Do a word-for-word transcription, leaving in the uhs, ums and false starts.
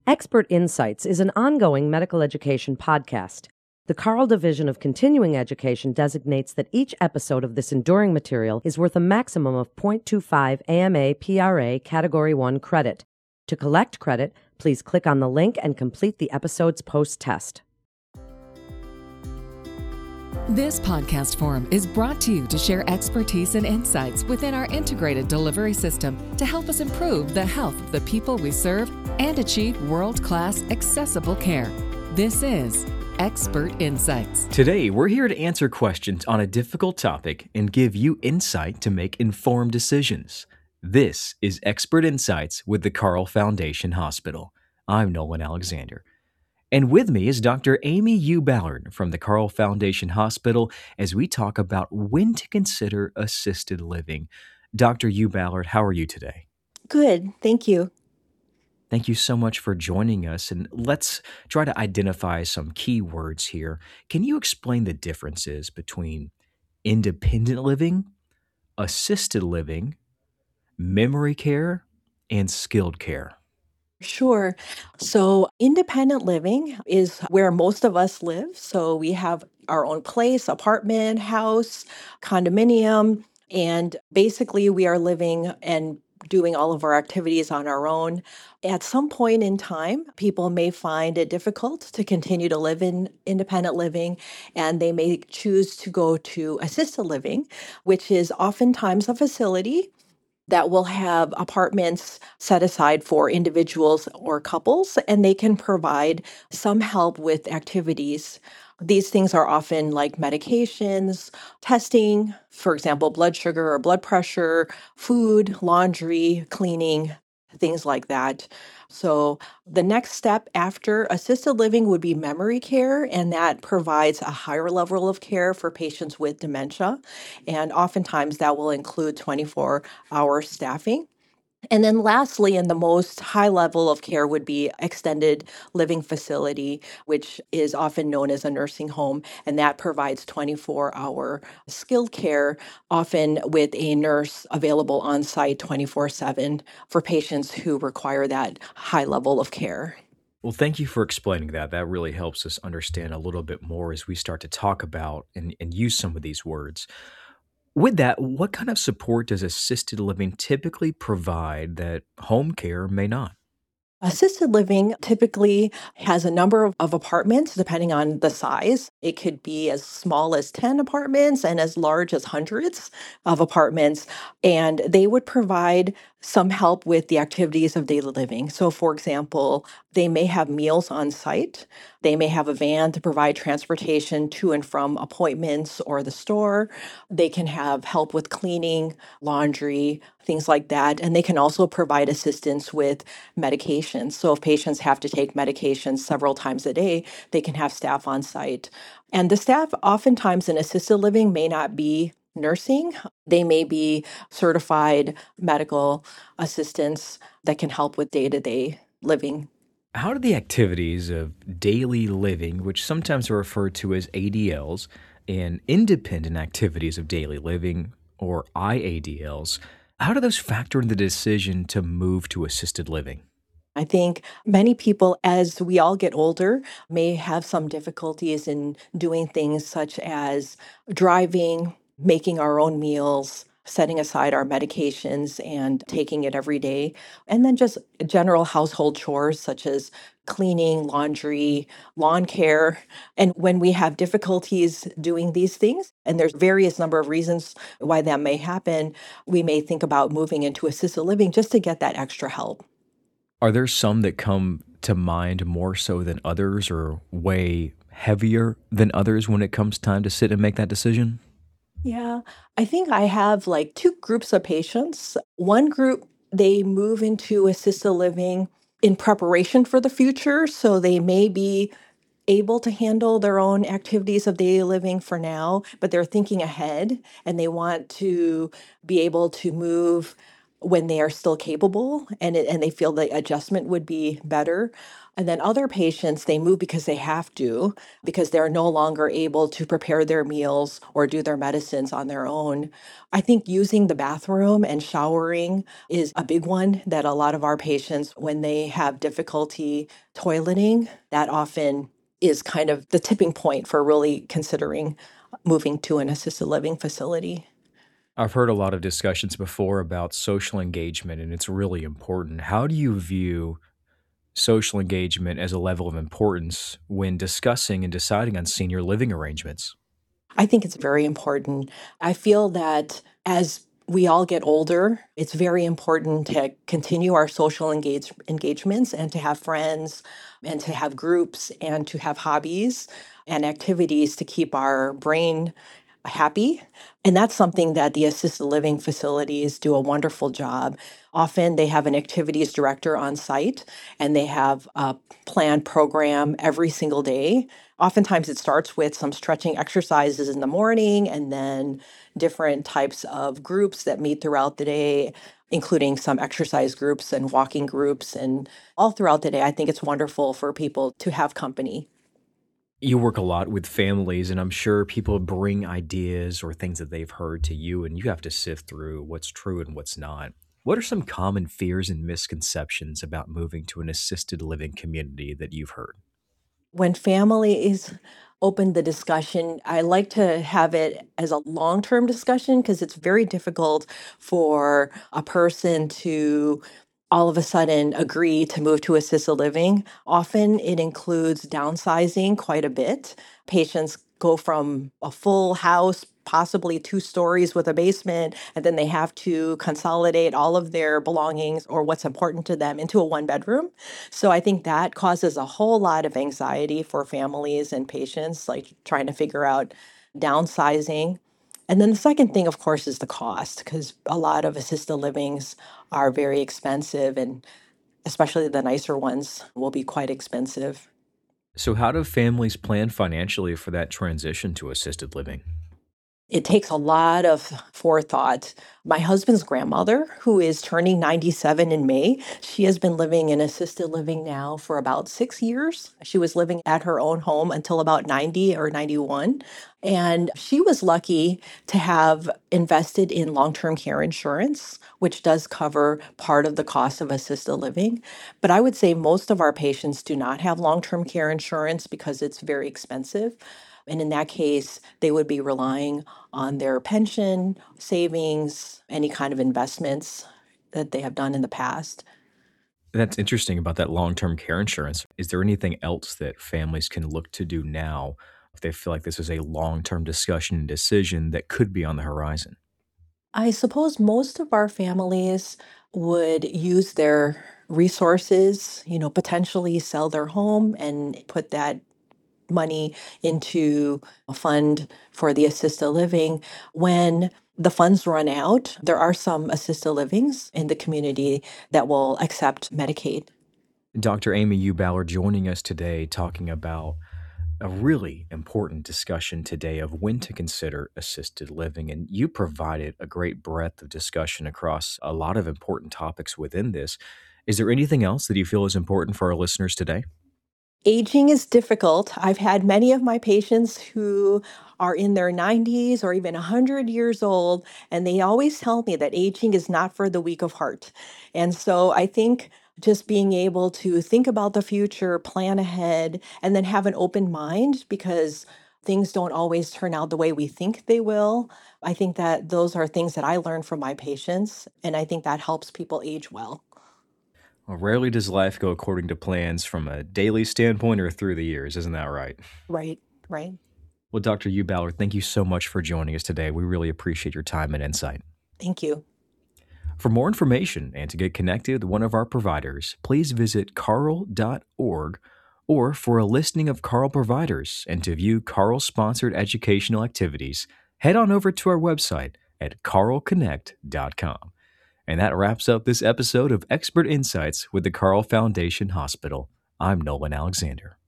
Expert Insights is an ongoing medical education podcast. The Carle Division of Continuing Education designates that each episode of this enduring material is worth a maximum of zero point two five A M A P R A Category one credit. To collect credit, please click on the link and complete the episode's post-test. This podcast forum is brought to you to share expertise and insights within our integrated delivery system to help us improve the health of the people we serve and achieve world-class accessible care. This is Expert Insights. Today, we're here to answer questions on a difficult topic and give you insight to make informed decisions. This is Expert Insights with the Carle Foundation Hospital. I'm Nolan Alexander. And with me is Doctor Amy U. Ballard from the Carle Foundation Hospital as we talk about when to consider assisted living. Doctor U. Ballard, how are you today? Good, thank you. Thank you so much for joining us, and let's try to identify some key words here. Can you explain the differences between independent living, assisted living, memory care, and skilled care? Sure. So independent living is where most of us live. So we have our own place, apartment, house, condominium, and basically we are living and doing all of our activities on our own. At some point in time, people may find it difficult to continue to live in independent living, and they may choose to go to assisted living, which is oftentimes a facility that will have apartments set aside for individuals or couples, and they can provide some help with activities. These things are often like medications, testing, for example, blood sugar or blood pressure, food, laundry, cleaning, things like that. So the next step after assisted living would be memory care, and that provides a higher level of care for patients with dementia. And oftentimes that will include twenty-four hour staffing. And then lastly, and the most high level of care would be extended living facility, which is often known as a nursing home, and that provides twenty-four hour skilled care, often with a nurse available on site twenty-four seven for patients who require that high level of care. Well, thank you for explaining that. That really helps us understand a little bit more as we start to talk about and, and use some of these words. With that, what kind of support does assisted living typically provide that home care may not? Assisted living typically has a number of, of apartments depending on the size. It could be as small as ten apartments and as large as hundreds of apartments. And they would provide some help with the activities of daily living. So, for example, they may have meals on site. They may have a van to provide transportation to and from appointments or the store. They can have help with cleaning, laundry, things like that. And they can also provide assistance with medications. So if patients have to take medications several times a day, they can have staff on site. And the staff oftentimes in assisted living may not be nursing. They may be certified medical assistants that can help with day-to-day living. How do the activities of daily living, which sometimes are referred to as A D Ls, and independent activities of daily living, or I A D Ls, how do those factor in the decision to move to assisted living? I think many people, as we all get older, may have some difficulties in doing things such as driving, making our own meals, setting aside our medications and taking it every day, and then just general household chores such as cleaning, laundry, lawn care. And when we have difficulties doing these things, and there's various number of reasons why that may happen, we may think about moving into assisted living just to get that extra help. Are there some that come to mind more so than others or weigh heavier than others when it comes time to sit and make that decision? Yeah, I think I have like two groups of patients. One group, they move into assisted living in preparation for the future. So they may be able to handle their own activities of daily living for now, but they're thinking ahead and they want to be able to move when they are still capable and it, and they feel the adjustment would be better. And then other patients, they move because they have to, because they're no longer able to prepare their meals or do their medicines on their own. I think using the bathroom and showering is a big one that a lot of our patients, when they have difficulty toileting, that often is kind of the tipping point for really considering moving to an assisted living facility. I've heard a lot of discussions before about social engagement, and it's really important. How do you view social engagement as a level of importance when discussing and deciding on senior living arrangements? I think it's very important. I feel that as we all get older, it's very important to continue our social engage- engagements and to have friends and to have groups and to have hobbies and activities to keep our brain happy. And that's something that the assisted living facilities do a wonderful job. Often they have an activities director on site and they have a planned program every single day. Oftentimes it starts with some stretching exercises in the morning and then different types of groups that meet throughout the day, including some exercise groups and walking groups. And all throughout the day, I think it's wonderful for people to have company. You work a lot with families, and I'm sure people bring ideas or things that they've heard to you, and you have to sift through what's true and what's not. What are some common fears and misconceptions about moving to an assisted living community that you've heard? When families open the discussion, I like to have it as a long term discussion because it's very difficult for a person to all of a sudden agree to move to assisted living. Often it includes downsizing quite a bit. Patients go from a full house, possibly two stories with a basement, and then they have to consolidate all of their belongings or what's important to them into a one bedroom. So I think that causes a whole lot of anxiety for families and patients, like trying to figure out downsizing. And then the second thing, of course, is the cost, because a lot of assisted livings are very expensive, and especially the nicer ones will be quite expensive. So, how do families plan financially for that transition to assisted living? It takes a lot of forethought. My husband's grandmother, who is turning ninety-seven in May, she has been living in assisted living now for about six years. She was living at her own home until about ninety or ninety-one. And she was lucky to have invested in long term care insurance, which does cover part of the cost of assisted living. But I would say most of our patients do not have long term care insurance because it's very expensive. And in that case, they would be relying on their pension, savings, any kind of investments that they have done in the past. That's interesting about that long term care insurance. Is there anything else that families can look to do now if they feel like this is a long term discussion and decision that could be on the horizon? I suppose most of our families would use their resources, you know, potentially sell their home and put that money into a fund for the assisted living. When the funds run out, there are some assisted livings in the community that will accept Medicaid. Doctor Amy U. Ballard joining us today talking about a really important discussion today of when to consider assisted living. And you provided a great breadth of discussion across a lot of important topics within this. Is there anything else that you feel is important for our listeners today? Aging is difficult. I've had many of my patients who are in their nineties or even one hundred years old, and they always tell me that aging is not for the weak of heart. And so I think just being able to think about the future, plan ahead, and then have an open mind because things don't always turn out the way we think they will. I think that those are things that I learned from my patients, and I think that helps people age well. Well, rarely does life go according to plans from a daily standpoint or through the years, isn't that right? Right, right. Well, Doctor U. Ballard, thank you so much for joining us today. We really appreciate your time and insight. Thank you. For more information and to get connected with one of our providers, please visit carle dot org, or for a listing of Carle providers and to view Carle-sponsored educational activities, head on over to our website at carle connect dot com. And that wraps up this episode of Expert Insights with the Carle Foundation Hospital. I'm Nolan Alexander.